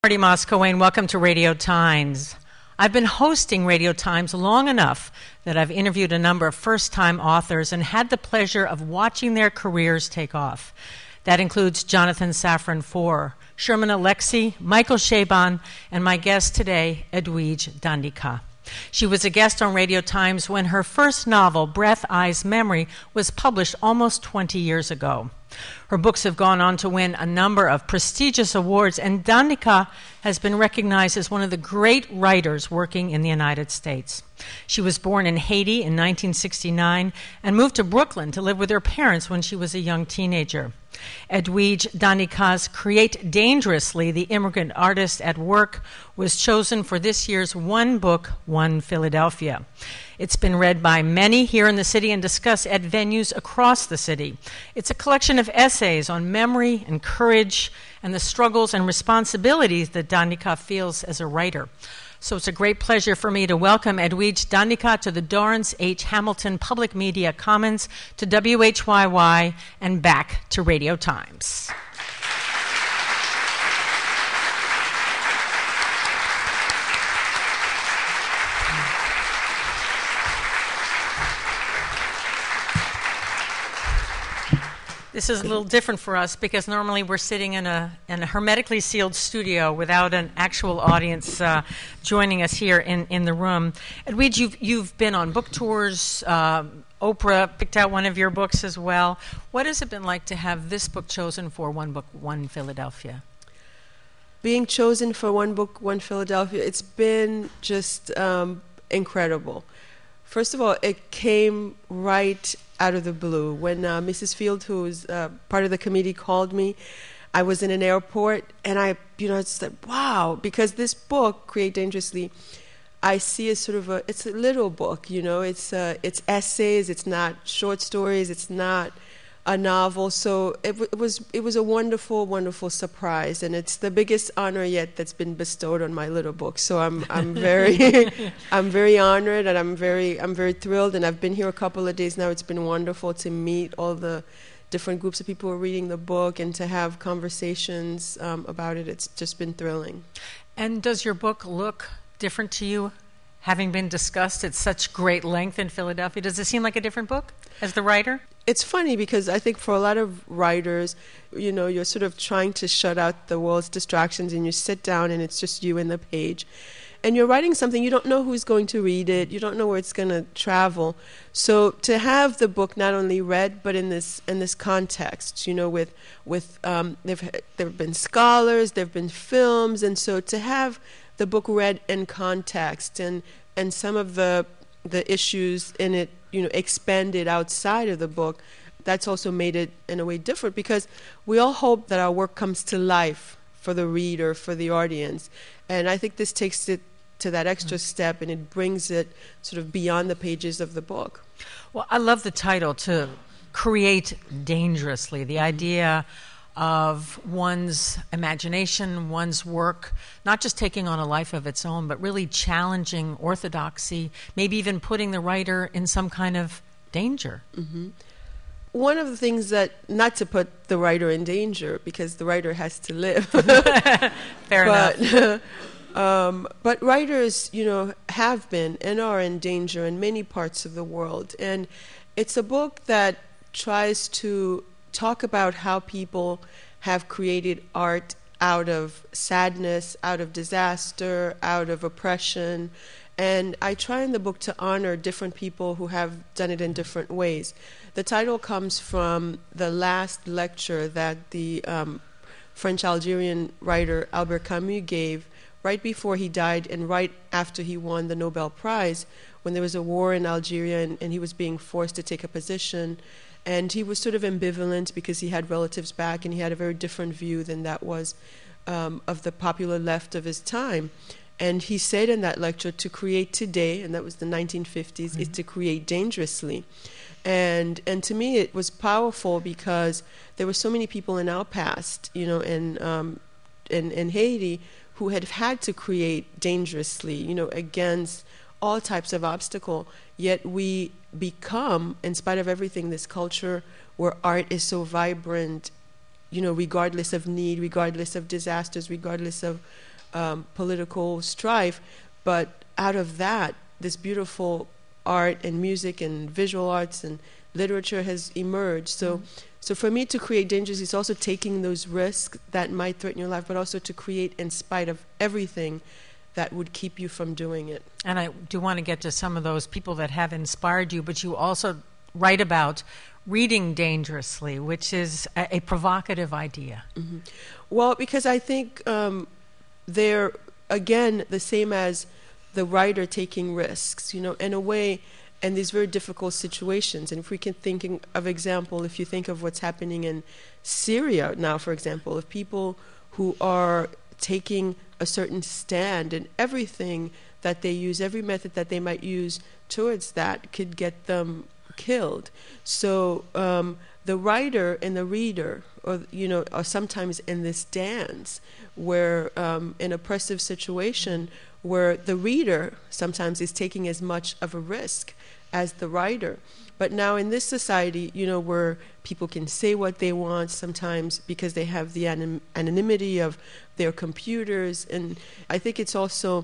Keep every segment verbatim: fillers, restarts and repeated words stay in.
Marty Moscoe, welcome to Radio Times. I've been hosting Radio Times long enough that I've interviewed a number of first-time authors and had the pleasure of watching their careers take off. That includes Jonathan Safran Foer, Sherman Alexie, Michael Chabon, and my guest today, Edwidge Danticat. She was a guest on Radio Times when her first novel, Breath, Eyes, Memory, was published almost twenty years ago. Her books have gone on to win a number of prestigious awards, and Danticat has been recognized as one of the great writers working in the United States. She was born in Haiti in nineteen sixty-nine and moved to Brooklyn to live with her parents when she was a young teenager. Edwidge Danticat's Create Dangerously, the Immigrant Artist at Work, was chosen for this year's One Book, One Philadelphia. It's been read by many here in the city and discussed at venues across the city. It's a collection of essays on memory and courage and the struggles and responsibilities that Danticat feels as a writer. So it's a great pleasure for me to welcome Edwidge Danticat to the Dorrance H. Hamilton Public Media Commons, to W H Y Y, and back to Radio Times. This is a little different for us because normally we're sitting in a, in a hermetically sealed studio without an actual audience uh, joining us here in, in the room. Edwidge, you've, you've been on book tours. Uh, Oprah picked out one of your books as well. What has it been like to have this book chosen for One Book, One Philadelphia? Being chosen for One Book, One Philadelphia, it's been just um, incredible. First of all, it came right out of the blue. When uh, Missus Field, who was uh, part of the committee, called me, I was in an airport, and I, you know, it's like, wow, because this book, Create Dangerously, I see as sort of a, it's a little book, you know, it's uh, it's essays, it's not short stories, it's not a novel, so it, w- it was it was a wonderful, wonderful surprise, and it's the biggest honor yet that's been bestowed on my little book. So I'm I'm very I'm very honored, and I'm very I'm very thrilled, and I've been here a couple of days now. It's been wonderful to meet all the different groups of people who are reading the book and to have conversations um, about it. It's just been thrilling. And does your book look different to you, having been discussed at such great length in Philadelphia? Does it seem like a different book as the writer? It's funny because I think for a lot of writers, you know, you're sort of trying to shut out the world's distractions, and you sit down and it's just you and the page. And you're writing something, you don't know who's going to read it, you don't know where it's going to travel. So to have the book not only read, but in this in this context, you know, with with um, there've there've been scholars, there've been films, and so to have the book read in context and and some of the the issues in it, you know, expanded outside of the book, that's also made it in a way different, because we all hope that our work comes to life for the reader, for the audience. And I think this takes it to that extra step, and it brings it sort of beyond the pages of the book. Well, I love the title, to create dangerously, the idea of one's imagination, one's work, not just taking on a life of its own, but really challenging orthodoxy, maybe even putting the writer in some kind of danger. Mm-hmm. One of the things that, not to put the writer in danger, because the writer has to live. Fair but, enough. um, but writers, you know, have been and are in danger in many parts of the world. And it's a book that tries to talk about how people have created art out of sadness, out of disaster, out of oppression. And I try in the book to honor different people who have done it in different ways. The title comes from the last lecture that the um, French-Algerian writer Albert Camus gave right before he died and right after he won the Nobel Prize, when there was a war in Algeria and, and he was being forced to take a position. And he was sort of ambivalent because he had relatives back, and he had a very different view than that was um, of the popular left of his time. And he said in that lecture, to create today, and that was the nineteen fifties, mm-hmm. is to create dangerously. And and to me it was powerful because there were so many people in our past, you know, in, um, in, in Haiti, who had had to create dangerously, you know, against all types of obstacle, yet we become, in spite of everything, this culture where art is so vibrant, you know, regardless of need, regardless of disasters, regardless of um, political strife, but out of that, this beautiful art and music and visual arts and literature has emerged. So, mm-hmm. so for me to create Dangerous is also taking those risks that might threaten your life, but also to create in spite of everything that would keep you from doing it. And I do want to get to some of those people that have inspired you, but you also write about reading dangerously, which is a, a provocative idea. Mm-hmm. Well, because I think um, they're, again, the same as the writer taking risks, you know, in a way, in these very difficult situations. And if we can think of example, if you think of what's happening in Syria now, for example, of people who are taking a certain stand, and everything that they use, every method that they might use towards that could get them killed. So um, the writer and the reader, or you know, are sometimes in this dance where um, an oppressive situation where the reader sometimes is taking as much of a risk as the writer. But now in this society, you know, where people can say what they want sometimes because they have the anon- anonymity of their computers. And I think it's also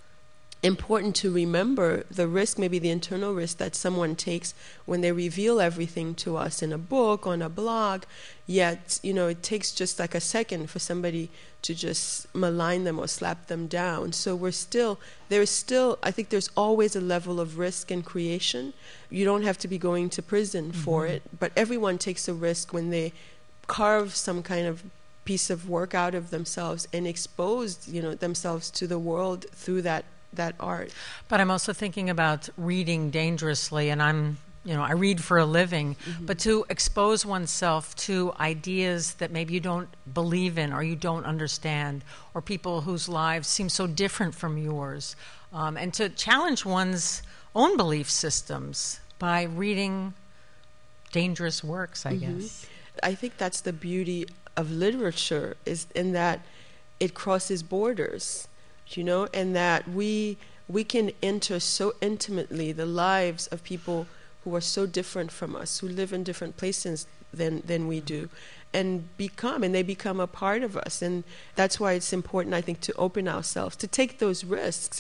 important to remember the risk, maybe the internal risk that someone takes when they reveal everything to us in a book, on a blog. Yet, you know, it takes just like a second for somebody to just malign them or slap them down. So we're still, there's still, I think there's always a level of risk in creation. You don't have to be going to prison mm-hmm. for it, but everyone takes a risk when they carve some kind of piece of work out of themselves and expose, you know, themselves to the world through that that art. But I'm also thinking about reading dangerously, and I'm, you know, I read for a living, mm-hmm. but to expose oneself to ideas that maybe you don't believe in or you don't understand, or people whose lives seem so different from yours, um, and to challenge one's own belief systems by reading dangerous works, I mm-hmm. guess. I think that's the beauty of literature, is in that it crosses borders. You know, and that we we can enter so intimately the lives of people who are so different from us, who live in different places than than we do, and become, and they become a part of us. And that's why it's important, I think, to open ourselves, to take those risks.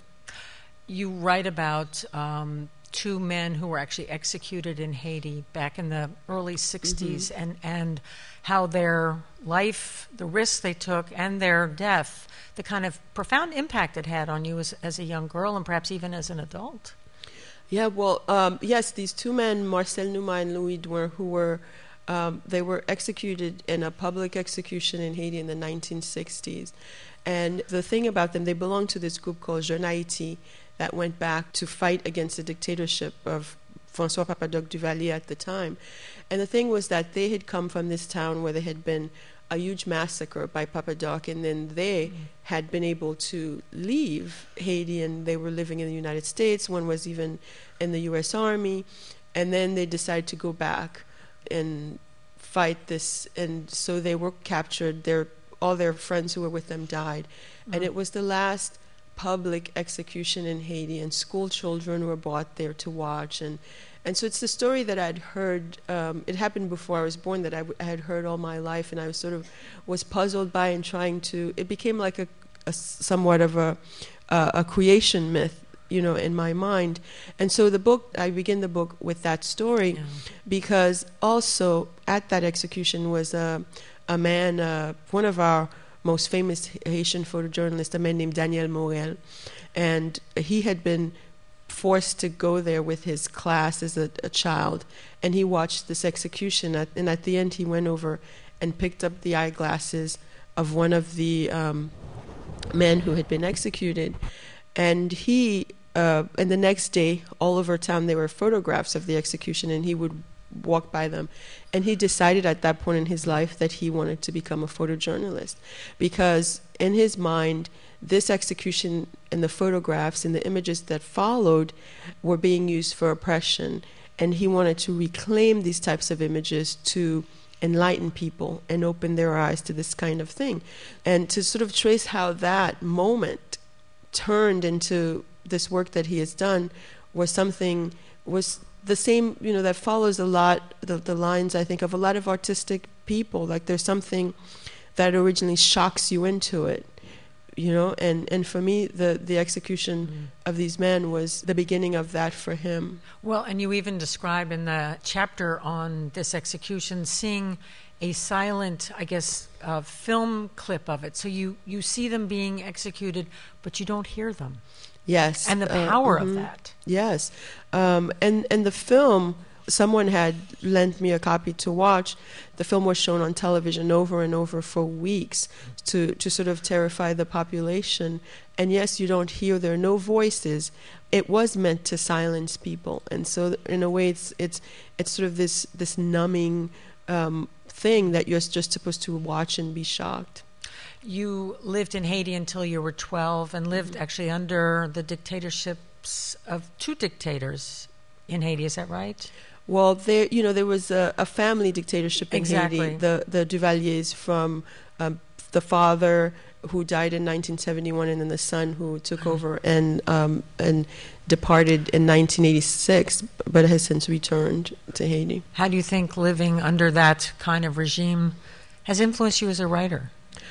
You write about um, two men who were actually executed in Haiti back in the early sixties, mm-hmm. and, and how their life, the risks they took, and their death, the kind of profound impact it had on you as, as a young girl and perhaps even as an adult. Yeah, well, um, yes, these two men, Marcel Numa and Louis Douin, who were, um, they were executed in a public execution in Haiti in the nineteen sixties. And the thing about them, they belonged to this group called Jeune Haïti that went back to fight against the dictatorship of François Papadoc Duvalier at the time. And the thing was that they had come from this town where there had been a huge massacre by Papadoc, and then they mm. had been able to leave Haiti, and they were living in the United States. One was even in the U S Army, and then they decided to go back and fight this, and so they were captured. Their all their friends who were with them died, mm. and it was the last public execution in Haiti, and school children were brought there to watch. And And so it's the story that I'd heard, um, it happened before I was born, that I, w- I had heard all my life, and I was sort of was puzzled by and trying to, it became like a, a somewhat of a, uh, a creation myth, you know, in my mind. And so the book, I begin the book with that story, yeah. because also at that execution was a, a man, uh, one of our most famous Haitian photojournalists, a man named Daniel Morel, and he had been forced to go there with his class as a, a child, and he watched this execution, at, and at the end he went over and picked up the eyeglasses of one of the um, men who had been executed, and he uh, and the next day all over town there were photographs of the execution, and he would walk by them, and he decided at that point in his life that he wanted to become a photojournalist, because in his mind this execution and the photographs and the images that followed were being used for oppression, and he wanted to reclaim these types of images to enlighten people and open their eyes to this kind of thing, and to sort of trace how that moment turned into this work that he has done was something was the same, you know, that follows a lot the, the lines, I think, of a lot of artistic people. Like there's something that originally shocks you into it. you know, and, and for me, the, the execution mm. of these men was the beginning of that for him. Well, and you even describe in the chapter on this execution seeing a silent, I guess, uh, film clip of it. So you, you see them being executed, but you don't hear them. Yes. And the power uh, mm-hmm. of that. Yes. Um, and, and the film, someone had lent me a copy to watch. The film was shown on television over and over for weeks to, to sort of terrify the population. And yes, you don't hear, there are no voices. It was meant to silence people. And so in a way, it's it's it's sort of this, this numbing um, thing that you're just supposed to watch and be shocked. You lived in Haiti until you were twelve and lived mm-hmm. actually under the dictatorships of two dictators in Haiti. Is that right? Well, there, you know, there was a, a family dictatorship in exactly. Haiti. The the Duvaliers, from um, the father who died in nineteen seventy-one, and then the son who took over and um, and departed in nineteen eighty-six, but has since returned to Haiti. How do you think living under that kind of regime has influenced you as a writer?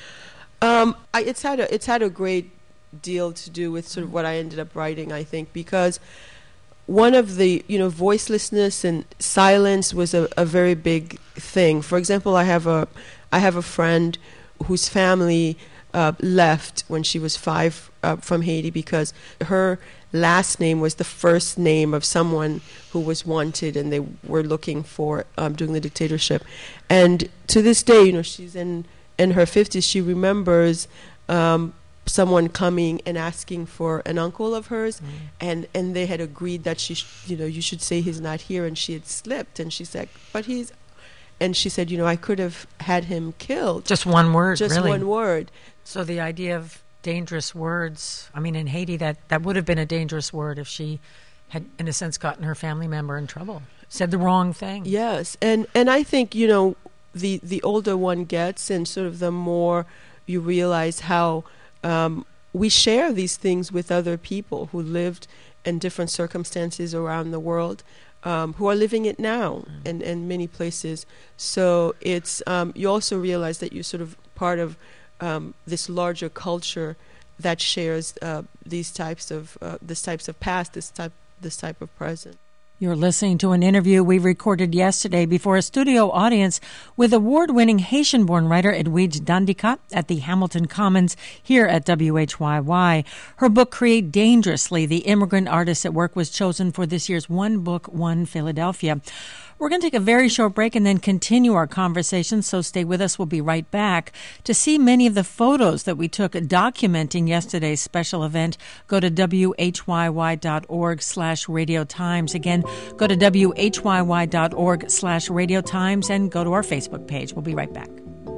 Um, I, it's had a it's had a great deal to do with sort of what I ended up writing, I think, because one of the, you know, voicelessness and silence was a, a very big thing. For example, I have a I have a friend whose family uh, left when she was five uh, from Haiti because her last name was the first name of someone who was wanted and they were looking for um, during the dictatorship. And to this day, you know, she's in in her fifties. She remembers um, someone coming and asking for an uncle of hers, mm. and, and they had agreed that she, sh- you know, you should say he's not here, and she had slipped, and she said, but he's, and she said, you know, I could have had him killed. Just one word, Just really. one word. So the idea of dangerous words, I mean, in Haiti, that, that would have been a dangerous word if she had, in a sense, gotten her family member in trouble, said the wrong thing. Yes, and, and I think, you know, the, the older one gets and sort of the more you realize how um, we share these things with other people who lived in different circumstances around the world, um, who are living it now mm. in, in many places. So it's um, you also realize that you're sort of part of um, this larger culture that shares uh, these types of uh, this types of past, this type this type of present. You're listening to an interview we recorded yesterday before a studio audience with award-winning Haitian-born writer Edwidge Dandicat at the Hamilton Commons here at W H Y Y. Her book, Create Dangerously, The Immigrant Artist at Work, was chosen for this year's One Book, One Philadelphia. We're going to take a very short break and then continue our conversation, so stay with us. We'll be right back. To see many of the photos that we took documenting yesterday's special event, go to W H Y Y dot org slash Radio Times. Again, go to W H Y Y dot org slash Radio Times and go to our Facebook page. We'll be right back.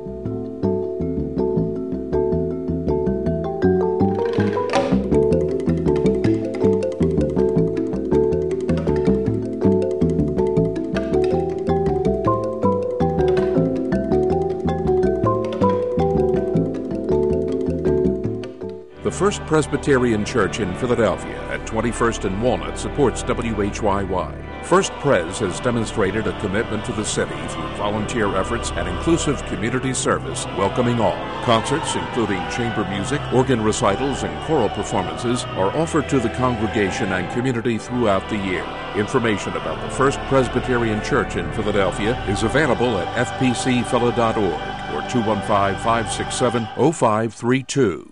The First Presbyterian Church in Philadelphia at twenty-first and Walnut supports W H Y Y. First Pres has demonstrated a commitment to the city through volunteer efforts and inclusive community service, welcoming all. Concerts, including chamber music, organ recitals, and choral performances, are offered to the congregation and community throughout the year. Information about the First Presbyterian Church in Philadelphia is available at f p c phila dot org or two one five, five six seven, zero five three two.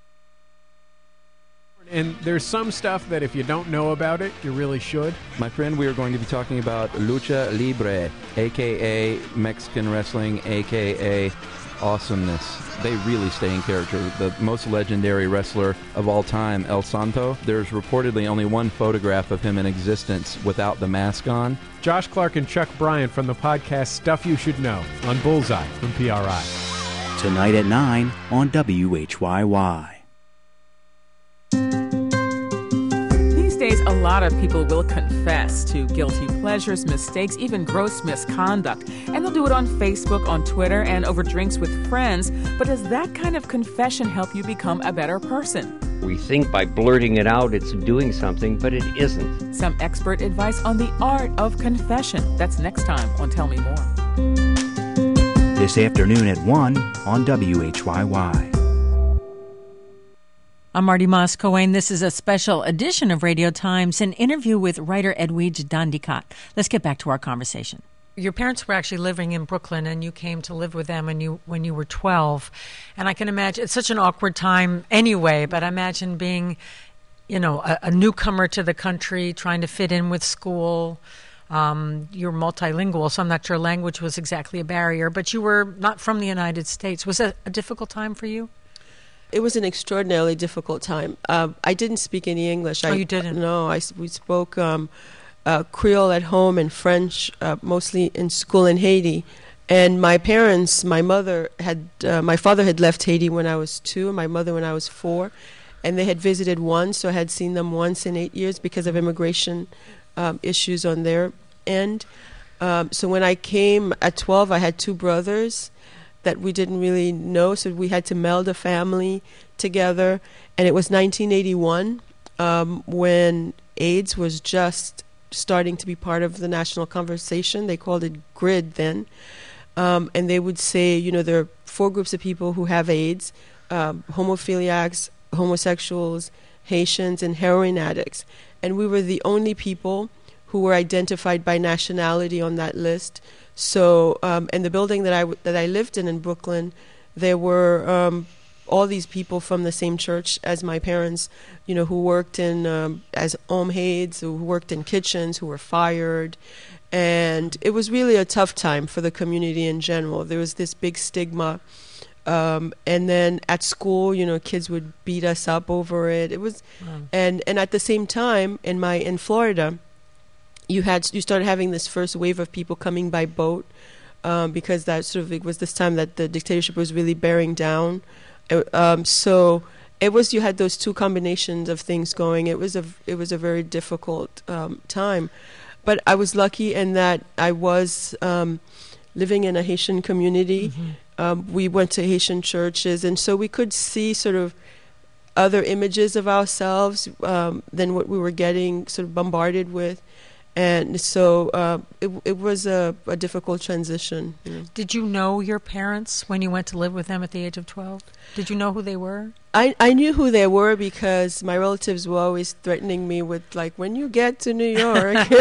And there's some stuff that if you don't know about it, you really should. My friend, we are going to be talking about Lucha Libre, a k a. Mexican wrestling, a k a awesomeness. They really stay in character. The most legendary wrestler of all time, El Santo, there's reportedly only one photograph of him in existence without the mask on. Josh Clark and Chuck Bryant from the podcast Stuff You Should Know on Bullseye from P R I. Tonight at nine on W H Y Y. Days, a lot of people will confess to guilty pleasures, mistakes, even gross misconduct. And they'll do it on Facebook, on Twitter, and over drinks with friends. But does that kind of confession help you become a better person? We think by blurting it out it's doing something, but it isn't. Some expert advice on the art of confession. That's next time on Tell Me More. This afternoon at one on W H Y Y. I'm Marty Moss-Coane. This is a special edition of Radio Times, an interview with writer Edwidge Danticat. Let's get back to our conversation. Your parents were actually living in Brooklyn, and you came to live with them when you when you were twelve. And I can imagine it's such an awkward time anyway, but I imagine being, you know, a, a newcomer to the country, trying to fit in with school. Um, you're multilingual, so I'm not sure language was exactly a barrier, but you were not from the United States. Was that a difficult time for you? It was an extraordinarily difficult time. Um, I didn't speak any English. Oh, I, you didn't? No, I, we spoke um, uh, Creole at home and French, uh, mostly in school in Haiti. And my parents, my mother had, uh, my father had left Haiti when I was two, and my mother when I was four. And they had visited once, so I had seen them once in eight years because of immigration um, issues on their end. Um, so when I came at twelve, I had two brothers that we didn't really know, so we had to meld a family together. And it was nineteen eighty-one um, when AIDS was just starting to be part of the national conversation. They called it GRID then. Um, and they would say, you know, there are four groups of people who have AIDS, um, homophiliacs, homosexuals, Haitians, and heroin addicts. And we were the only people who were identified by nationality on that list. So, um, in the building that I w- that I lived in in Brooklyn, there were um, all these people from the same church as my parents, you know, who worked in um, as home aides, who worked in kitchens, who were fired, and it was really a tough time for the community in general. There was this big stigma, um, and then at school, you know, kids would beat us up over it. It was, wow. and and at the same time, in my in Florida. You had you started having this first wave of people coming by boat um, because that sort of it was this time that the dictatorship was really bearing down. It, um, so it was you had those two combinations of things going. It was a it was a very difficult um, time, but I was lucky in that I was um, living in a Haitian community. Mm-hmm. Um, we went to Haitian churches, and so we could see sort of other images of ourselves um, than what we were getting sort of bombarded with. And so uh, it it was a, a difficult transition. You know. Did you know your parents when you went to live with them at the age of twelve? Did you know who they were? I, I knew who they were because my relatives were always threatening me with, like, when you get to New York.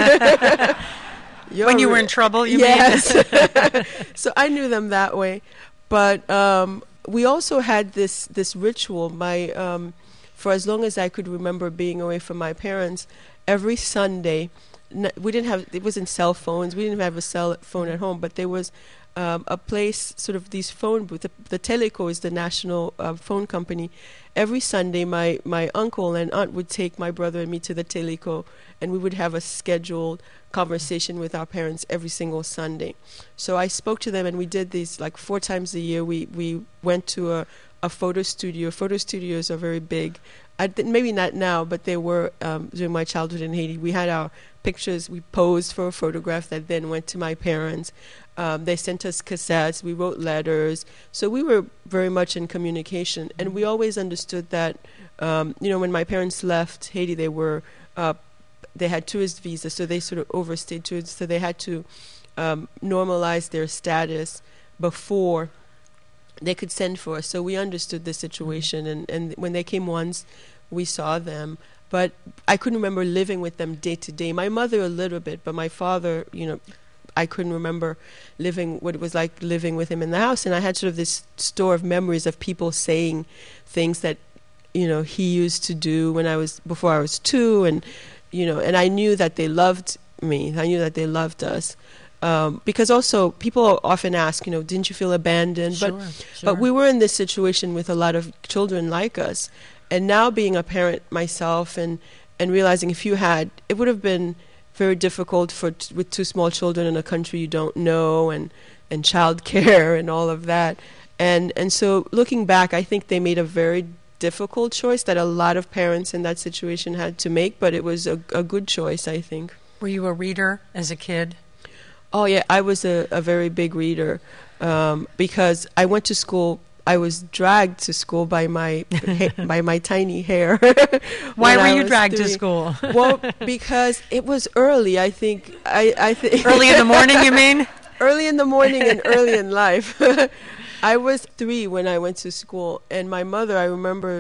When you were in trouble, you yes. mean? So I knew them that way. But um, we also had this, this ritual. My um, for as long as I could remember being away from my parents, every Sunday... We didn't have, it wasn't cell phones, we didn't have a cell phone at home, but there was um, a place, sort of these phone booths. The, the Teleco is the national uh, phone company. Every Sunday, my, my uncle and aunt would take my brother and me to the Teleco, and we would have a scheduled conversation with our parents every single Sunday. So I spoke to them, and we did these like four times a year. We, we went to a, a photo studio. Photo studios are very big. I th- maybe not now, but they were um, during my childhood in Haiti. We had our pictures. We posed for a photograph that then went to my parents. Um, they sent us cassettes. We wrote letters. So we were very much in communication. And we always understood that, um, you know, when my parents left Haiti, they were uh, they had tourist visas, so they sort of overstayed tourists. So they had to um, normalize their status before they could send for us. So we understood the situation, and, and when they came once, we saw them. But I couldn't remember living with them day to day. My mother a little bit, but my father, you know, I couldn't remember living, what it was like living with him in the house. And I had sort of this store of memories of people saying things that, you know, he used to do when I was, before I was two. And, you know, and I knew that they loved me. I knew that they loved us. Um, because also people often ask, you know, didn't you feel abandoned? Sure, but sure. but we were in this situation with a lot of children like us. And now being a parent myself and, and realizing if you had, it would have been very difficult for t- with two small children in a country you don't know, and, and child care and all of that. And and so looking back, I think they made a very difficult choice that a lot of parents in that situation had to make, but it was a, a good choice, I think. Were you a reader as a kid? Oh, yeah, I was a, a very big reader um, because I went to school. I was dragged to school by my ha- by my tiny hair. Why were I you was dragged three. to school? Well, because it was early. I think I, I think early in the morning. You mean? Early in the morning and early in life. I was three when I went to school, and my mother, I remember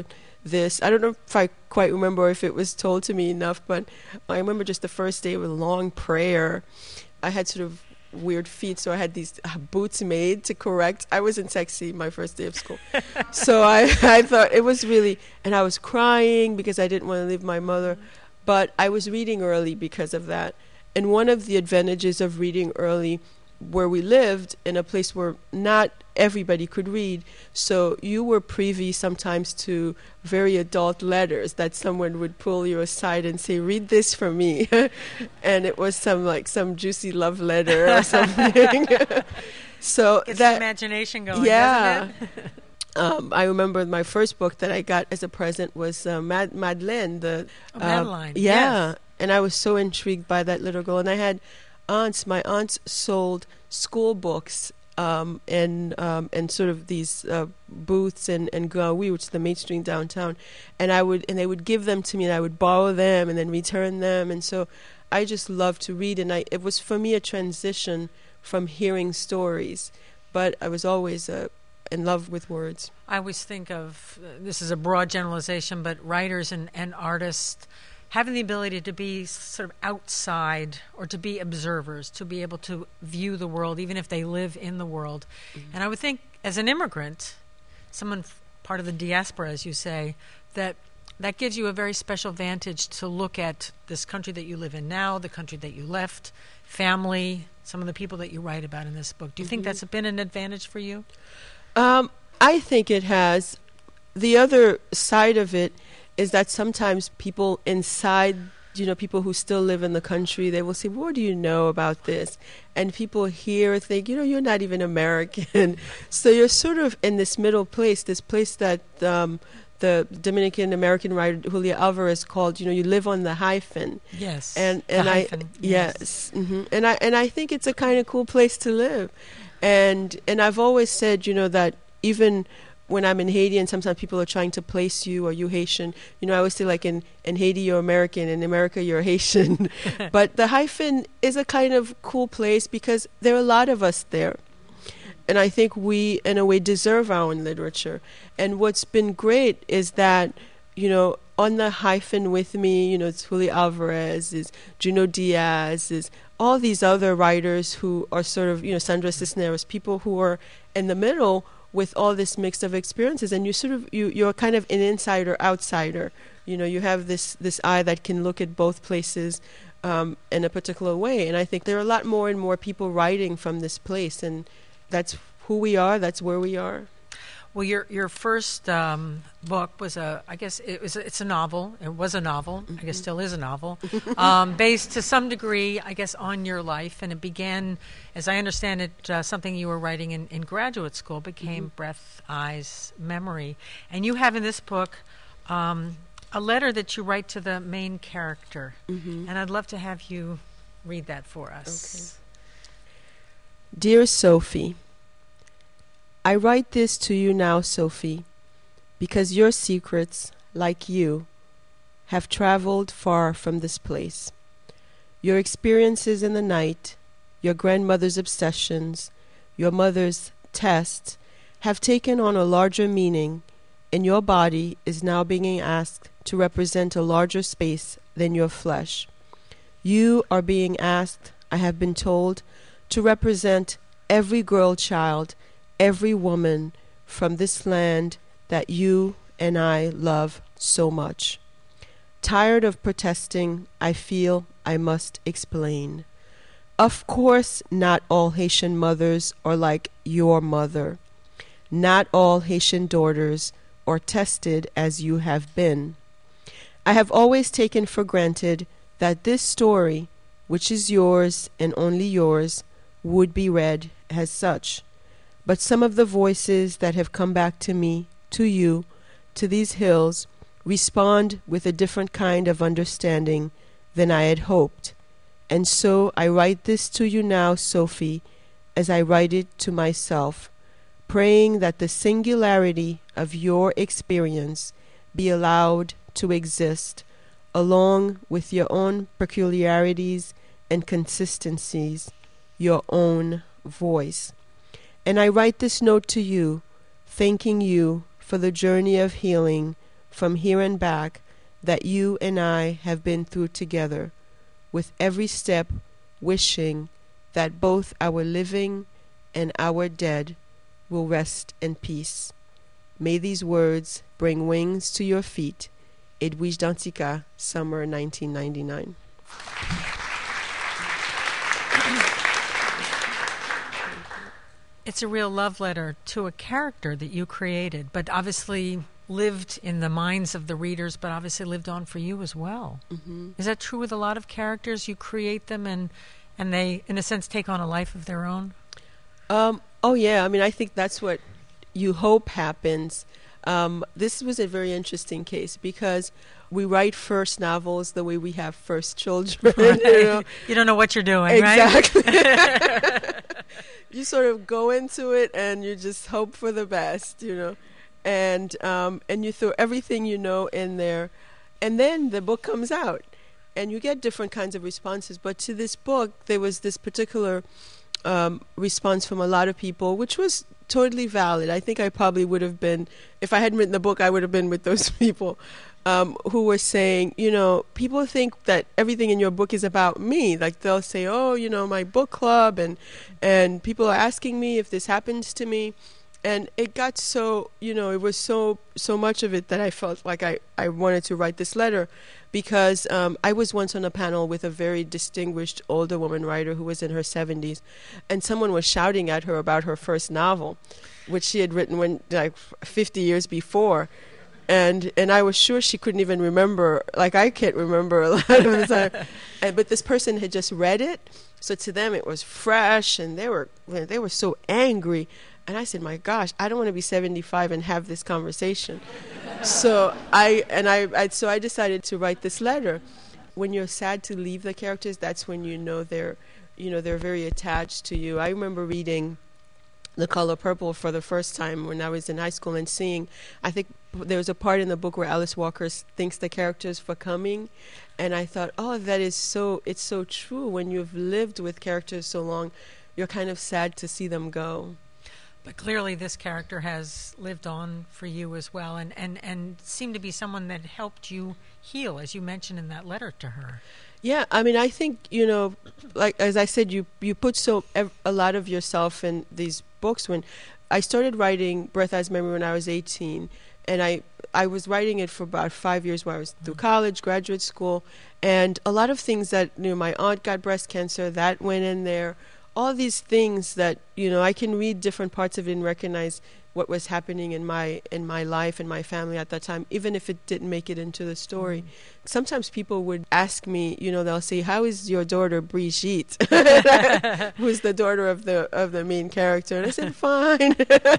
this. I don't know if I quite remember if it was told to me enough, but I remember just the first day with a long prayer. I had sort of weird feet, so I had these uh, boots made to correct. I wasn't sexy my first day of school. So I, I thought it was really, and I was crying because I didn't want to leave my mother, but I was reading early because of that. And one of the advantages of reading early, where we lived in a place where not everybody could read, so you were privy sometimes to very adult letters that someone would pull you aside and say, read this for me. And it was some like some juicy love letter or something. So Gets that the imagination going, yeah. doesn't it? Um, I remember my first book that I got as a present was uh, Mad- Madeleine. The, Oh, uh, Madeline, yeah. yes. And I was so intrigued by that little girl. And I had aunts. My aunts sold school books um, and um, and sort of these uh, booths and and Gaoui, which is the main street downtown. And I would and they would give them to me, and I would borrow them and then return them. And so I just loved to read. And I it was for me a transition from hearing stories, but I was always uh, in love with words. I always think of, uh, this is a broad generalization, but writers and, and artists having the ability to be sort of outside or to be observers, to be able to view the world, even if they live in the world. Mm-hmm. And I would think, as an immigrant, someone f- part of the diaspora, as you say, that that gives you a very special vantage to look at this country that you live in now, the country that you left, family, some of the people that you write about in this book. Do you mm-hmm. think that's been an advantage for you? Um, I think it has. The other side of it is that sometimes people inside, you know, people who still live in the country, they will say, what do you know about this? And people here think, you know, you're not even American. So you're sort of in this middle place, this place that um, the Dominican-American writer Julia Alvarez called, you know, you live on the hyphen. Yes, and the and I hyphen, yes, yes. Mm-hmm. and I and I think it's a kind of cool place to live. And and I've always said, you know, that even when I'm in Haiti and sometimes people are trying to place you, or you Haitian, you know, I always say, like, in, in Haiti you're American, in America you're Haitian. But the hyphen is a kind of cool place because there are a lot of us there. And I think we, in a way, deserve our own literature. And what's been great is that, you know, on the hyphen with me, you know, it's Julia Alvarez, is Junot Diaz, is all these other writers who are sort of, you know, Sandra Cisneros, people who are in the middle with all this mix of experiences. And you sort of, you, you're kind of an insider, outsider. You know, you have this, this eye that can look at both places um, in a particular way. And I think there are a lot more and more people writing from this place. And that's who we are, that's where we are. Well, your your first um, book was a, I guess it was, a, it's a novel. It was a novel. Mm-hmm. I guess still is a novel, um, based to some degree, I guess, on your life. And it began, as I understand it, uh, something you were writing in, in graduate school became mm-hmm. Breath, Eyes, Memory. And you have in this book um, a letter that you write to the main character. Mm-hmm. And I'd love to have you read that for us. Okay. Dear Sophie, I write this to you now, Sophie, because your secrets, like you, have traveled far from this place. Your experiences in the night, your grandmother's obsessions, your mother's tests, have taken on a larger meaning, and your body is now being asked to represent a larger space than your flesh. You are being asked, I have been told, to represent every girl child, every woman from this land that you and I love so much. Tired of protesting, I feel I must explain. Of course, not all Haitian mothers are like your mother. Not all Haitian daughters are tested as you have been. I have always taken for granted that this story, which is yours and only yours, would be read as such. But some of the voices that have come back to me, to you, to these hills, respond with a different kind of understanding than I had hoped. And so I write this to you now, Sophie, as I write it to myself, praying that the singularity of your experience be allowed to exist, along with your own peculiarities and consistencies, your own voice. And I write this note to you, thanking you for the journey of healing from here and back that you and I have been through together, with every step wishing that both our living and our dead will rest in peace. May these words bring wings to your feet. Edwige Danticat, summer nineteen ninety-nine. It's a real love letter to a character that you created, but obviously lived in the minds of the readers, but obviously lived on for you as well. Mm-hmm. Is that true with a lot of characters? You create them and and they, in a sense, take on a life of their own? Um, oh, yeah. I mean, I think that's what you hope happens. Um, this was a very interesting case because we write first novels the way we have first children. Right. You know? You don't know what you're doing, exactly. right? Exactly. You sort of go into it and you just hope for the best, you know, and um, and you throw everything you know in there, and then the book comes out, and you get different kinds of responses. But to this book, there was this particular um, response from a lot of people, which was totally valid. I think I probably would have been, if I hadn't written the book, I would have been with those people. Um, who were saying, you know, people think that everything in your book is about me. Like they'll say, oh, you know, my book club, and and people are asking me if this happens to me. And it got so, you know, it was so so much of it that I felt like I, I wanted to write this letter because um, I was once on a panel with a very distinguished older woman writer who was in her seventies, and someone was shouting at her about her first novel, which she had written when like fifty years before. And and I was sure she couldn't even remember, like I can't remember a lot of the time. And, but this person had just read it, so to them it was fresh, and they were they were so angry. And I said, my gosh, I don't want to be seventy-five and have this conversation. so I and I, I so I decided to write this letter. When you're sad to leave the characters, that's when you know they're you know they're very attached to you. I remember reading The Color Purple for the first time when I was in high school and seeing, I think there was a part in the book where Alice Walker thanks the characters for coming, and I thought, oh, that is so, it's so true. When you've lived with characters so long, you're kind of sad to see them go. But clearly this character has lived on for you as well, and, and, and seemed to be someone that helped you heal, as you mentioned in that letter to her. Yeah, I mean, I think, you know, like as I said, you you put so ev- a lot of yourself in these books. When I started writing Breath As Memory when I was eighteen, and I I was writing it for about five years while I was through college, graduate school, and a lot of things that, you know, my aunt got breast cancer, that went in there. All these things that, you know, I can read different parts of it and recognize what was happening in my in my life and my family at that time, even if it didn't make it into the story. Mm. Sometimes people would ask me, you know, they'll say, how is your daughter Brigitte, who's the daughter of the of the main character? And I said, fine.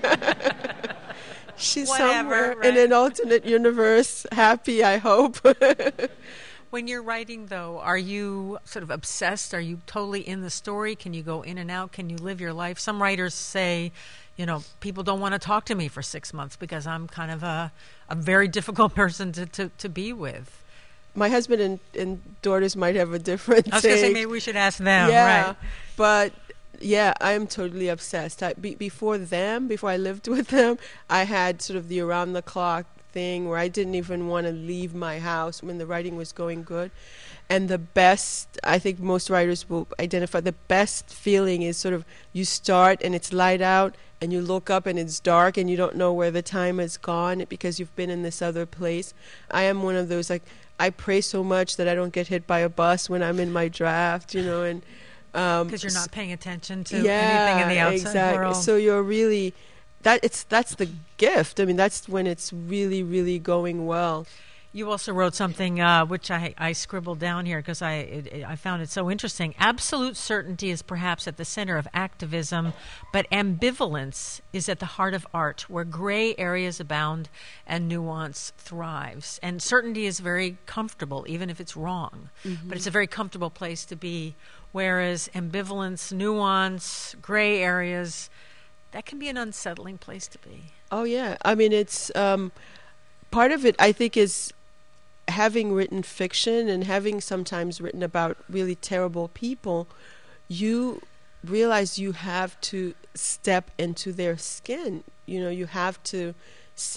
She's Whatever, somewhere right? in an alternate universe, happy, I hope. When you're writing, though, are you sort of obsessed? Are you totally in the story? Can you go in and out? Can you live your life? Some writers say, you know, people don't want to talk to me for six months because I'm kind of a, a very difficult person to, to, to be with. My husband and, and daughters might have a different I was going to say, take. maybe we should ask them, yeah, right? But yeah, I'm totally obsessed. I, be, before them, before I lived with them, I had sort of the around-the-clock thing where I didn't even want to leave my house when the writing was going good. And the best, I think most writers will identify, the best feeling is sort of you start and it's light out and you look up and it's dark and you don't know where the time has gone because you've been in this other place. I am one of those, like, I pray so much that I don't get hit by a bus when I'm in my draft, you know, and um, because you're not paying attention to yeah, anything in the outside exactly. world. So you're really, that it's that's the gift. I mean, that's when it's really, really going well. You also wrote something uh, which I, I scribbled down here because I it, I found it so interesting. Absolute certainty is perhaps at the center of activism, but ambivalence is at the heart of art, where gray areas abound and nuance thrives. And certainty is very comfortable, even if it's wrong. Mm-hmm. But it's a very comfortable place to be, whereas ambivalence, nuance, gray areas, that can be an unsettling place to be. Oh, yeah. I mean, it's um, part of it, I think, is having written fiction and having sometimes written about really terrible people, you realize you have to step into their skin. You know, you have to see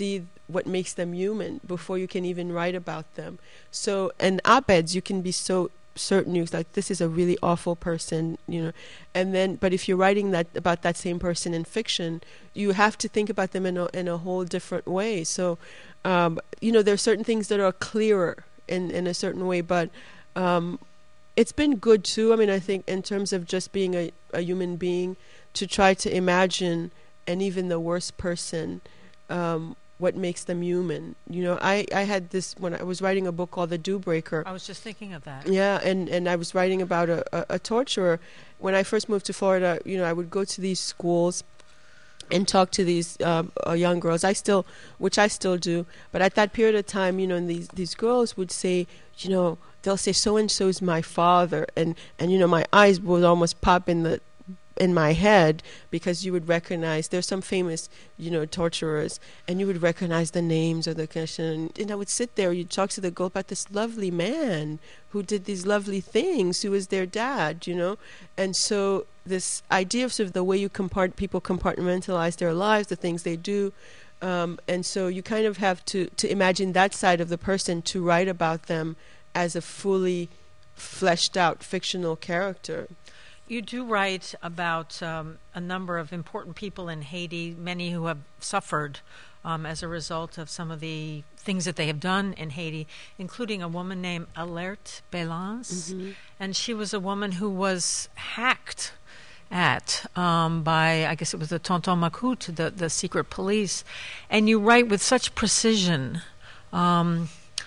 what makes them human before you can even write about them. So, and op-eds, you can be so certain, you like, this is a really awful person, you know, and then, but if you're writing that about that same person in fiction, you have to think about them in a, in a whole different way. So, um, you know, there are certain things that are clearer in, in a certain way, but um, it's been good too. I mean, I think in terms of just being a, a human being, to try to imagine, and even the worst person, um, what makes them human. You know, I, I had this, when I was writing a book called The Dew Breaker. I was just thinking of that. Yeah, and, and I was writing about a, a, a torturer. When I first moved to Florida, you know, I would go to these schools and talk to these uh, uh, young girls. I still, which I still do, but at that period of time, you know, and these these girls would say, you know, they'll say, so and so's my father, and and you know, my eyes would almost pop in the in my head, because you would recognize, there's some famous, you know, torturers, and you would recognize the names or the connection. And I would sit there, you'd talk to the girl about this lovely man who did these lovely things, who was their dad, you know. And so this idea of sort of the way you compart people compartmentalize their lives, the things they do, um, and so you kind of have to to imagine that side of the person to write about them as a fully fleshed out fictional character. You do write about um, a number of important people in Haiti, many who have suffered um, as a result of some of the things that they have done in Haiti, including a woman named Alerte Belance. Mm-hmm. And she was a woman who was hacked at um, by, I guess it was the Tonton Macoute, the, the secret police. And you write with such precision um,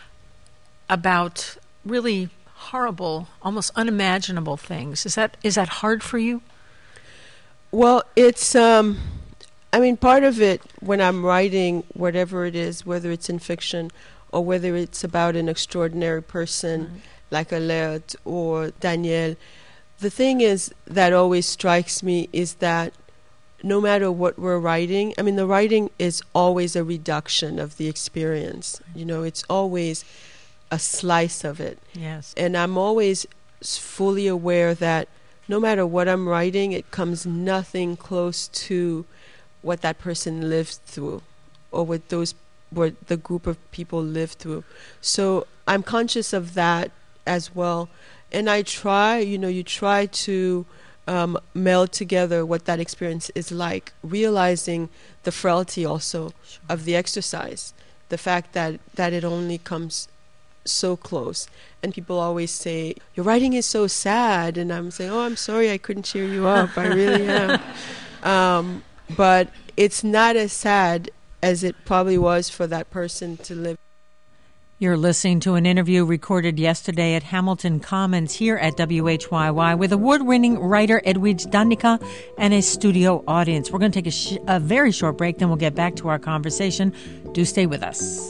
about really horrible, almost unimaginable things. Is that is that hard for you? Well, it's, um, I mean, part of it, when I'm writing whatever it is, whether it's in fiction or whether it's about an extraordinary person mm-hmm. like Alerte or Daniel, the thing is that always strikes me is that no matter what we're writing, I mean, the writing is always a reduction of the experience. You know, it's always a slice of it. Yes. And I'm always fully aware that no matter what I'm writing, it comes nothing close to what that person lived through, or what those what the group of people lived through. So I'm conscious of that as well. And I try, you know, you try to um, meld together what that experience is like, realizing the frailty also sure. of the exercise, the fact that, that it only comes so close. And people always say, your writing is so sad, and I'm saying, oh, I'm sorry I couldn't cheer you up. I really am. Um, but it's not as sad as it probably was for that person to live. You're listening to an interview recorded yesterday at Hamilton Commons here at W H Y Y with award-winning writer Edwidge Danica and a studio audience. We're going to take a, sh- a very short break, then we'll get back to our conversation. Do stay with us.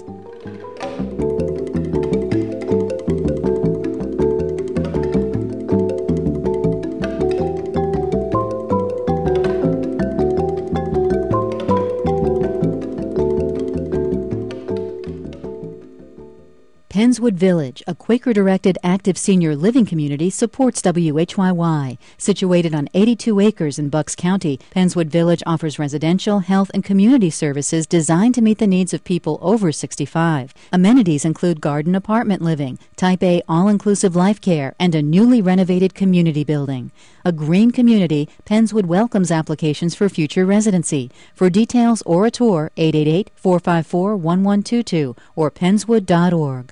Penswood Village, a Quaker-directed active senior living community, supports W H Y Y. Situated on eighty-two acres in Bucks County, Penswood Village offers residential, health, and community services designed to meet the needs of people over sixty-five. Amenities include garden apartment living, Type A all-inclusive life care, and a newly renovated community building. A green community, Penswood welcomes applications for future residency. For details or a tour, eight eight eight, four five four, one one two two or penswood dot org.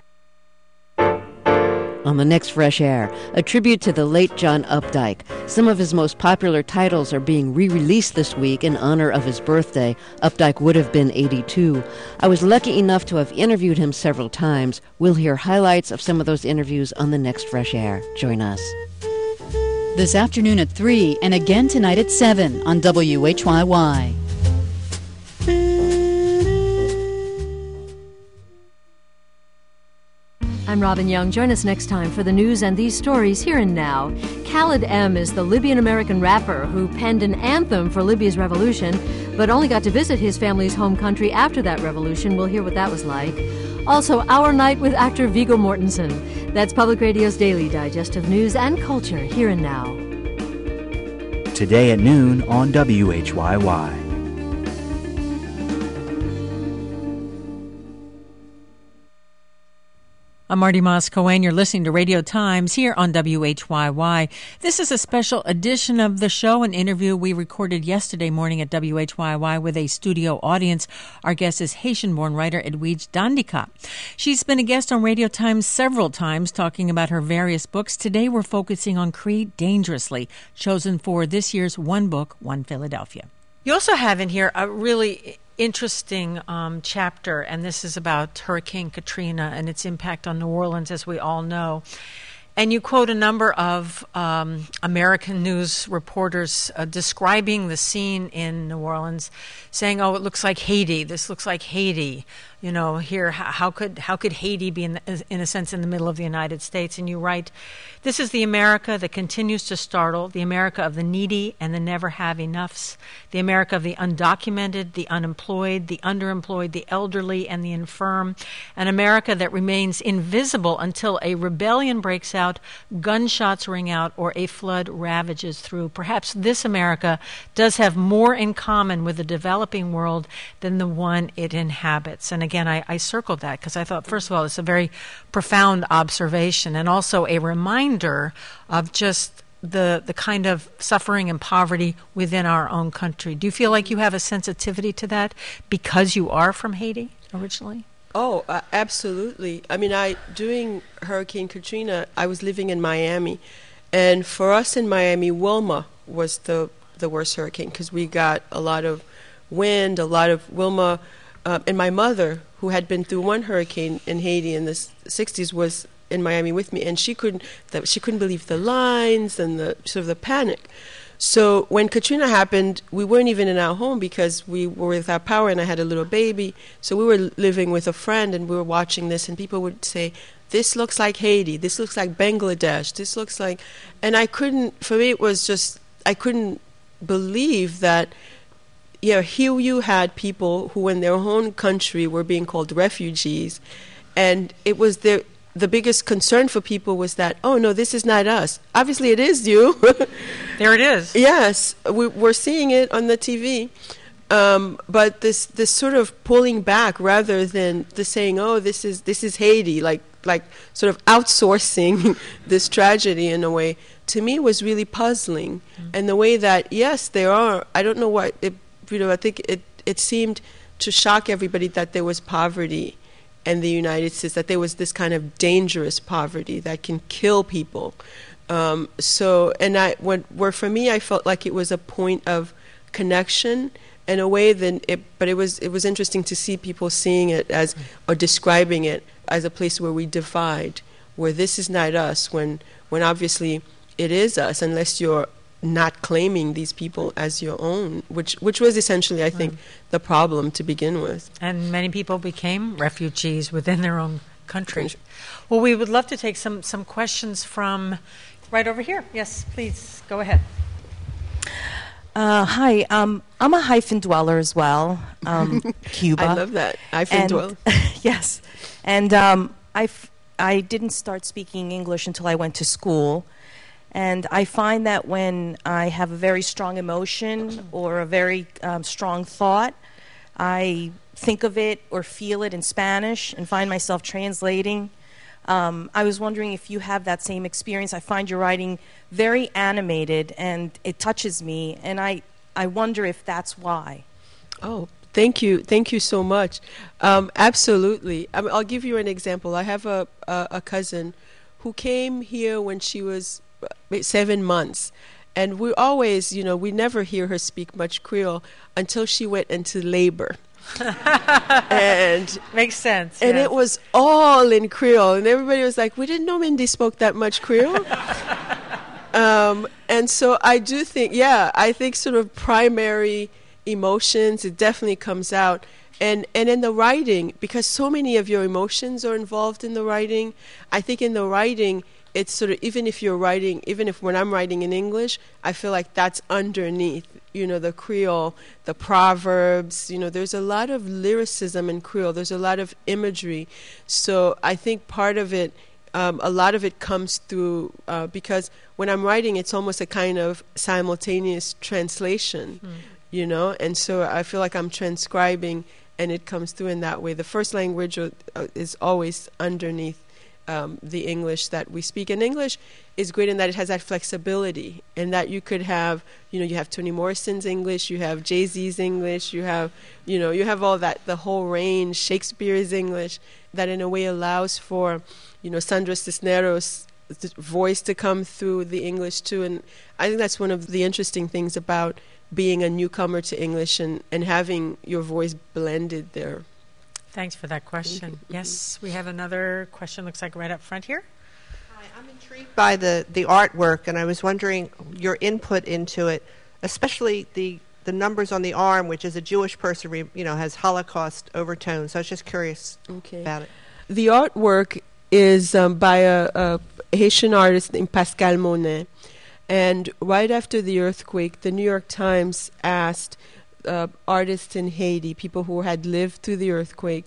On the next Fresh Air, a tribute to the late John Updike. Some of his most popular titles are being re-released this week in honor of his birthday. Updike would have been eighty-two. I was lucky enough to have interviewed him several times. We'll hear highlights of some of those interviews on the next Fresh Air. Join us. This afternoon at three and again tonight at seven on W H Y Y. I'm Robin Young. Join us next time for the news and these stories here and now. Khalid M. is the Libyan-American rapper who penned an anthem for Libya's revolution, but only got to visit his family's home country after that revolution. We'll hear what that was like. Also, Our Night with actor Viggo Mortensen. That's Public Radio's daily digest of news and culture here and now. Today at noon on W H Y Y. I'm Marty Moss-Cohen. You're listening to Radio Times here on W H Y Y. This is a special edition of the show, an interview we recorded yesterday morning at W H Y Y with a studio audience. Our guest is Haitian-born writer Edwidge Dandicat. She's been a guest on Radio Times several times talking about her various books. Today we're focusing on Create Dangerously, chosen for this year's One Book, One Philadelphia. You also have in here a really interesting um, chapter, and this is about Hurricane Katrina and its impact on New Orleans, as we all know. And you quote a number of um, American news reporters uh, describing the scene in New Orleans, saying, "Oh, it looks like Haiti. This looks like Haiti. You know, here, how, how could how could Haiti be in, the, in a sense in the middle of the United States?" And you write, "This is the America that continues to startle, the America of the needy and the never-have-enoughs, the America of the undocumented, the unemployed, the underemployed, the elderly, and the infirm, an America that remains invisible until a rebellion breaks out, gunshots ring out, or a flood ravages through. Perhaps this America does have more in common with the developing world than the one it inhabits." And again, I, I circled that because I thought, first of all, it's a very profound observation and also a reminder of just the the kind of suffering and poverty within our own country. Do you feel like you have a sensitivity to that because you are from Haiti originally? Oh, uh, absolutely. I mean, I during Hurricane Katrina, I was living in Miami, and for us in Miami, Wilma was the the worst hurricane because we got a lot of wind, a lot of Wilma, uh, and my mother, who had been through one hurricane in Haiti in the sixties, was in Miami with me, and she couldn't that she couldn't believe the lines and the sort of the panic. So when Katrina happened, we weren't even in our home because we were without power, and I had a little baby. So we were living with a friend, and we were watching this, and people would say, "This looks like Haiti. This looks like Bangladesh. This looks like," and I couldn't. For me, it was just I couldn't believe that. Yeah, here you had people who, in their own country, were being called refugees, and it was their. The biggest concern for people was that, oh, no, this is not us. Obviously, it is you. There it is. Yes, we, we're seeing it on the T V. Um, but this this sort of pulling back rather than the saying, oh, this is this is Haiti, like like sort of outsourcing this tragedy in a way, to me was really puzzling. Mm-hmm. And the way that, yes, there are, I don't know what, it, you know, I think it, it seemed to shock everybody that there was poverty and the United States, that there was this kind of dangerous poverty that can kill people. Um, so, and I, when, where for me, I felt like it was a point of connection in a way. Then, it, but it was it was interesting to see people seeing it as or describing it as a place where we divide, where this is not us, when when obviously it is us, unless you're not claiming these people as your own, which which was essentially, I think, mm. the problem to begin with. And many people became refugees within their own country. Well, we would love to take some, some questions from right over here. Yes, please, go ahead. Uh, hi, um, I'm a hyphen dweller as well, um, Cuba. I love that, hyphen and, dweller. Yes, and um, I, f- I didn't start speaking English until I went to school. And I find that when I have a very strong emotion or a very um, strong thought, I think of it or feel it in Spanish and find myself translating. Um, I was wondering if you have that same experience. I find your writing very animated and it touches me, and I, I wonder if that's why. Oh, thank you. Thank you so much. Um, absolutely. I mean, I'll give you an example. I have a, a, a cousin who came here when she was seven months. And we always, you know, we never hear her speak much Creole until she went into labor. and Makes sense. And yes. it was all in Creole. And everybody was like, we didn't know Mindy spoke that much Creole. um, and so I do think, yeah, I think sort of primary emotions, it definitely comes out. And and in the writing, because so many of your emotions are involved in the writing, I think in the writing, it's sort of, even if you're writing, even if when I'm writing in English, I feel like that's underneath, you know, the Creole, the proverbs, you know, there's a lot of lyricism in Creole, there's a lot of imagery. So I think part of it, um, a lot of it comes through, uh, because when I'm writing, it's almost a kind of simultaneous translation, mm. you know, and so I feel like I'm transcribing and it comes through in that way. The first language uh, is always underneath um, the English that we speak. And English is great in that it has that flexibility, and that you could have, you know, you have Toni Morrison's English, you have Jay-Z's English, you have, you know, you have all that, the whole range, Shakespeare's English, that in a way allows for, you know, Sandra Cisneros' voice to come through the English too. And I think that's one of the interesting things about being a newcomer to English and, and having your voice blended there. Thanks for that question. Yes, we have another question, looks like right up front here. Hi, I'm intrigued by the, the artwork, and I was wondering your input into it, especially the the numbers on the arm, which is a Jewish person, re, you know, has Holocaust overtones. So I was just curious okay. about it. The artwork is um, by a, a Haitian artist named Pascal Monet. And right after the earthquake, the New York Times asked uh, artists in Haiti, people who had lived through the earthquake,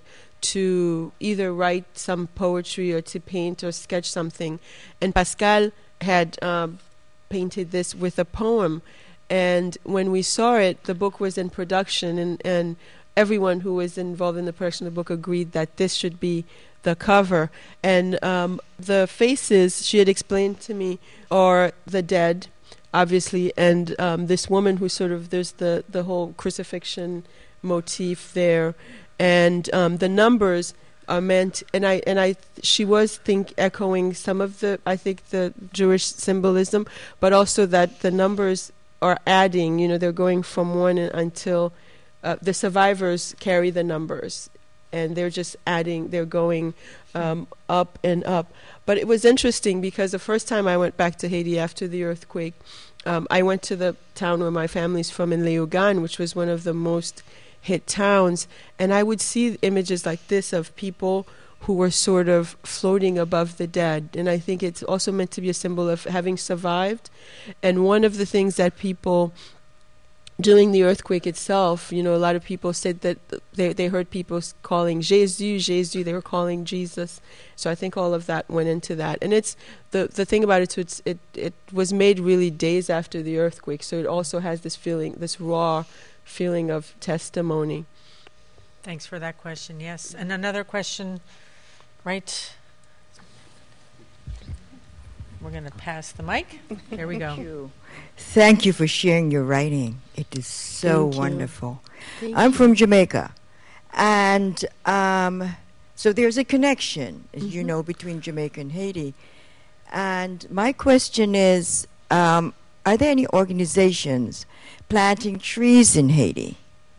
to either write some poetry or to paint or sketch something. And Pascal had um, painted this with a poem. And when we saw it, the book was in production, and, and everyone who was involved in the production of the book agreed that this should be the cover. And um, the faces, she had explained to me, are the dead, obviously, and um, this woman who sort of, there's the, the whole crucifixion motif there. And um, the numbers are meant, and I and I, she was think echoing some of the, I think, the Jewish symbolism, but also that the numbers are adding, you know, they're going from one until uh, the survivors carry the numbers, and they're just adding, they're going um, up and up. But it was interesting because the first time I went back to Haiti after the earthquake, um, I went to the town where my family's from in Léogâne, which was one of the most hit towns, and I would see images like this of people who were sort of floating above the dead. And I think it's also meant to be a symbol of having survived. And one of the things that people, during the earthquake itself, you know, a lot of people said that they they heard people calling Jésus, Jésus, they were calling Jesus. So I think all of that went into that. And it's, the the thing about it, so it's, it, it was made really days after the earthquake, so it also has this feeling, this raw feeling of testimony. Thanks for that question, yes. And another question, right? We're going to pass the mic. Here we go. Thank you. Thank you for sharing your writing. It is so Thank wonderful. Thank I'm you. from Jamaica. And um, so there's a connection, as Mm-hmm. you know, between Jamaica and Haiti. And my question is, um, are there any organizations planting trees in Haiti?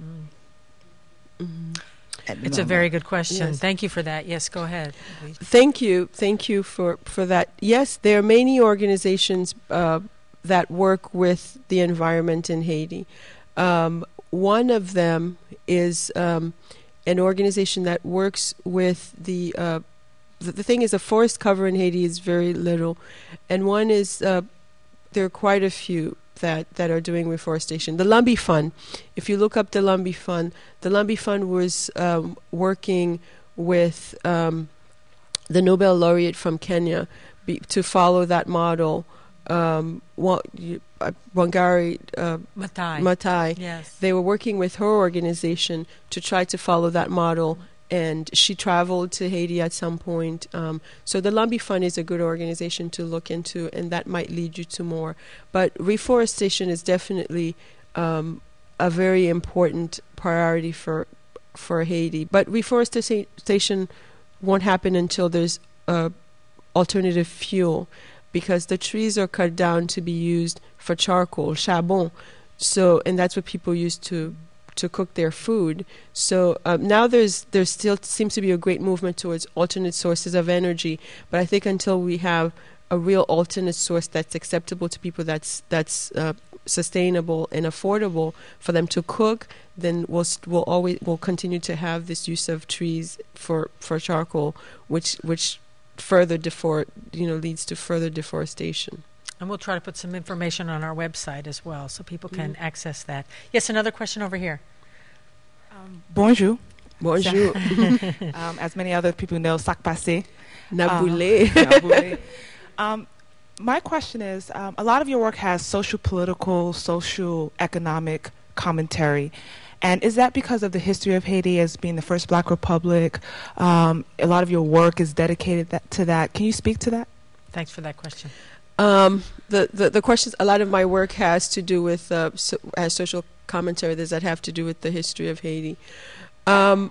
Mm-hmm. It's a very good question. Yes. Thank you for that. Yes, go ahead. Please. Thank you. Thank you for, for that. Yes, there are many organizations uh, that work with the environment in Haiti. Um, one of them is um, an organization that works with the, uh, the, the thing is, the forest cover in Haiti is very little. And one is, uh, there are quite a few that, that are doing reforestation. The Lumbi Fund, if you look up the Lumbi Fund, the Lumbi Fund was um, working with um, the Nobel laureate from Kenya be, to follow that model. Um, Wa- uh, Wangari uh, Maathai. Maathai. Yes. They were working with her organization to try to follow that model. And she traveled to Haiti at some point. Um, so the Lumbi Fund is a good organization to look into, and that might lead you to more. But reforestation is definitely um, a very important priority for for Haiti. But reforestation won't happen until there's uh, alternative fuel, because the trees are cut down to be used for charcoal, charbon. So, and that's what people use to to cook their food. So um, now there's there still seems to be a great movement towards alternate sources of energy. But I think until we have a real alternate source that's acceptable to people, that's that's uh, sustainable and affordable for them to cook, then we'll st- we'll always we'll continue to have this use of trees for, for charcoal, which which further defor- you know leads to further deforestation. And we'll try to put some information on our website as well, so people can Mhm. access that. Yes, another question over here. Um, bonjour. Bonjour. um, as many other people know, sac passé. Naboulé. Um, naboulé. um, my question is, um, a lot of your work has social, political, social, economic commentary. And is that because of the history of Haiti as being the first black republic? Um, a lot of your work is dedicated that, to that. Can you speak to that? Thanks for that question. Um, the, the, the questions, a lot of my work has to do with uh, so, as social commentary does that have to do with the history of Haiti. Um,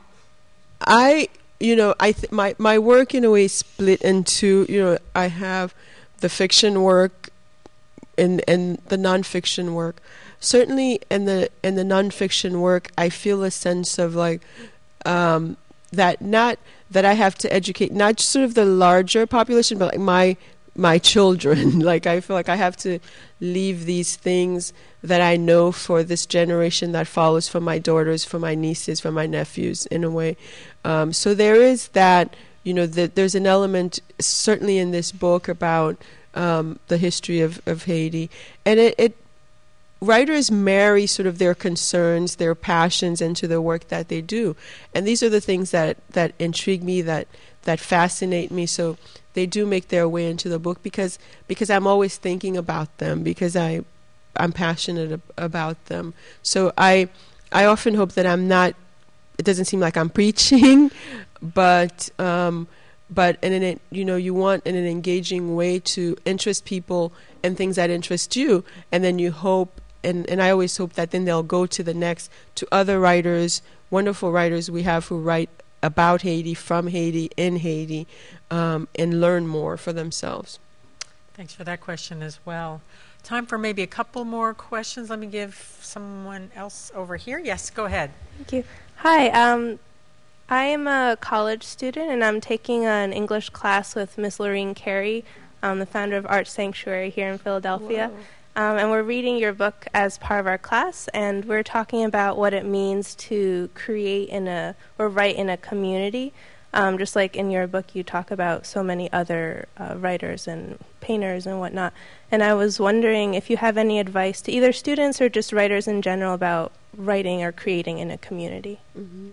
I, you know, I th- my, my work in a way split into, you know, I have the fiction work and, and the nonfiction work. Certainly in the in the nonfiction work, I feel a sense of like um, that not that I have to educate not just sort of the larger population, but like my my children. Like I feel like I have to leave these things that I know for this generation that follows, for my daughters, for my nieces, for my nephews, in a way. Um, so there is that, you know, that there's an element certainly in this book about um, the history of, of Haiti, and it. it writers marry sort of their concerns, their passions into the work that they do. And these are the things that, that intrigue me, that, that fascinate me. So they do make their way into the book because because I'm always thinking about them, because I, I'm passionate ab- about them. So I I often hope that I'm not, it doesn't seem like I'm preaching, but um, but in an, you know, you want in an engaging way to interest people in things that interest you, and then you hope, and, and I always hope that then they'll go to the next, to other writers, wonderful writers we have who write about Haiti, from Haiti, in Haiti, um, and learn more for themselves. Thanks for that question as well. Time for maybe a couple more questions. Let me give someone else over here. Yes, go ahead. Thank you. Hi, um, I am a college student, and I'm taking an English class with Miss Lorene Carey, um, the founder of Art Sanctuary here in Philadelphia. Um, and we're reading your book as part of our class, and we're talking about what it means to create in a, or write in a community. Um, just like in your book, you talk about so many other uh, writers and painters and whatnot. And I was wondering if you have any advice to either students or just writers in general about writing or creating in a community. Mm-hmm.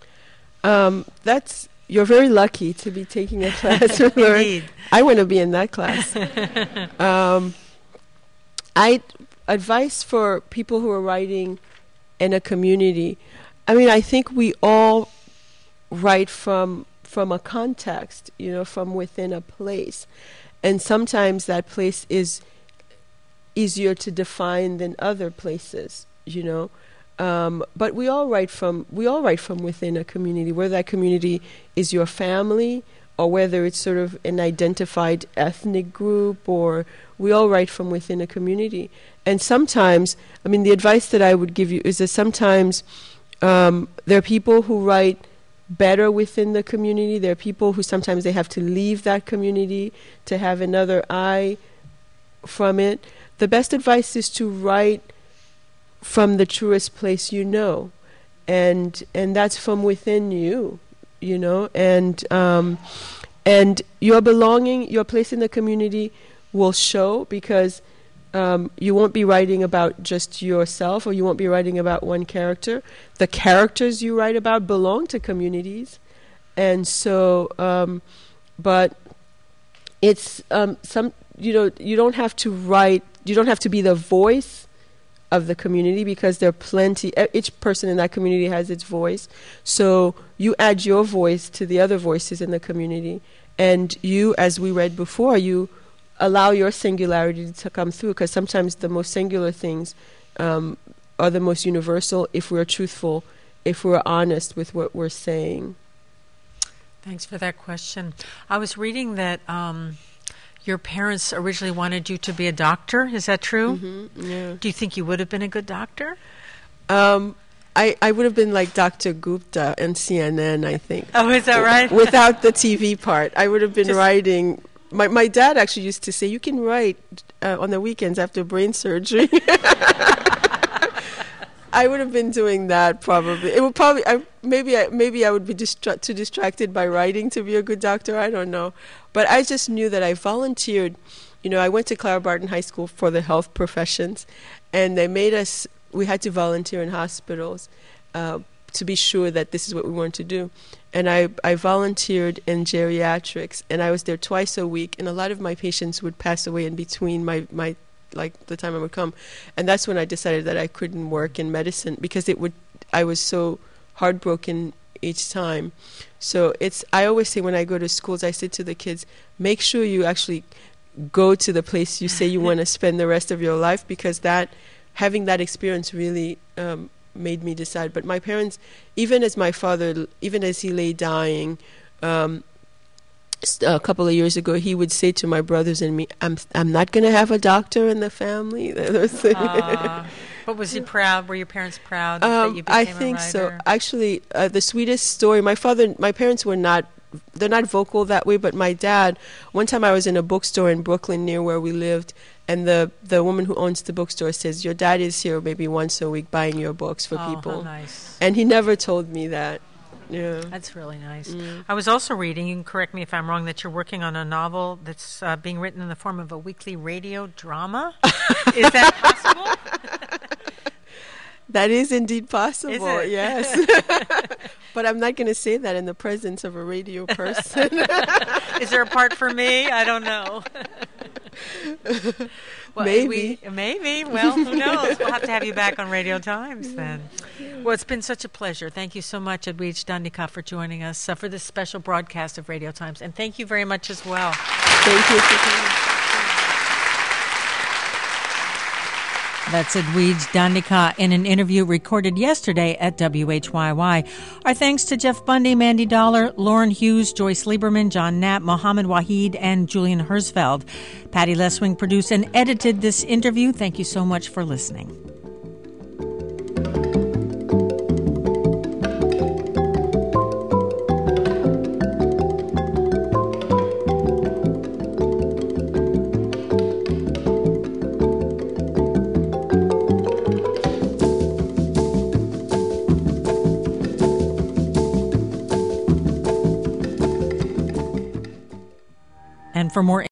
Um, that's you're very lucky to be taking a class with Lorene. I want to be in that class. um, I advice for people who are writing in a community. I mean, I think we all write from from a context, you know, from within a place, and sometimes that place is easier to define than other places, you know. Um, but we all write from we all write from within a community, whether that community is your family or whether it's sort of an identified ethnic group, or we all write from within a community. And sometimes, I mean, the advice that I would give you is that sometimes um, there are people who write better within the community. There are people who sometimes they have to leave that community to have another eye from it. The best advice is to write from the truest place you know, and and that's from within you, you know, and um, and your belonging, your place in the community will show, because um, you won't be writing about just yourself, or you won't be writing about one character. The characters you write about belong to communities, and so, um, but it's um, some, you know, you don't have to write, you don't have to be the voice of the community, because there are plenty, each person in that community has its voice. So you add your voice to the other voices in the community, and you, as we read before, you allow your singularity to come through, because sometimes the most singular things um, are the most universal if we're truthful, if we're honest with what we're saying. Thanks for that question. I was reading that um, your parents originally wanted you to be a doctor. Is that true? Mm-hmm, yeah. Do you think you would have been a good doctor? Um, I, I would have been like Doctor Gupta in C N N, I think. Oh, is that right? Without the T V part. I would have been Just writing. My, my dad actually used to say, you can write uh, on the weekends after brain surgery. I would have been doing that probably. It would probably, I, maybe I, maybe I would be distra- too distracted by writing to be a good doctor. I don't know. But I just knew that I volunteered. You know, I went to Clara Barton High School for the health professions, and they made us, we had to volunteer in hospitals uh, to be sure that this is what we wanted to do. And I, I volunteered in geriatrics, and I was there twice a week, and a lot of my patients would pass away in between my, my like the time I would come. And that's when I decided that I couldn't work in medicine, because it would I was so heartbroken each time. So it's, I always say when I go to schools, I say to the kids, make sure you actually go to the place you say you want to spend the rest of your life, because that, having that experience really um, made me decide. But my parents, even as my father, even as he lay dying, um, a couple of years ago, he would say to my brothers and me, I'm I'm not going to have a doctor in the family. uh, but was he proud? Were your parents proud um, that you became I think a writer? So. Actually, uh, the sweetest story, my father, my parents were not, they're not vocal that way, but my dad, one time I was in a bookstore in Brooklyn near where we lived, and the, the woman who owns the bookstore says, your dad is here maybe once a week buying your books for oh, people. How nice. And he never told me that. Yeah. That's really nice. Mm. I was also reading, you can correct me if I'm wrong, that you're working on a novel that's uh, being written in the form of a weekly radio drama. Is that possible? That is indeed possible, is it? Yes. But I'm not going to say that in the presence of a radio person. Is there a part for me? I don't know. Well, maybe. We, maybe. Well, who knows? We'll have to have you back on Radio Times then. Well, it's been such a pleasure. Thank you so much, Edwidge Dandikar, for joining us uh, for this special broadcast of Radio Times. And thank you very much as well. Thank you for coming. That's Edwidge Dandikar in an interview recorded yesterday at W H Y Y. Our thanks to Jeff Bundy, Mandy Dollar, Lauren Hughes, Joyce Lieberman, John Knapp, Mohammed Waheed, and Julian Hersfeld. Patty Leswing produced and edited this interview. Thank you so much for listening. And for more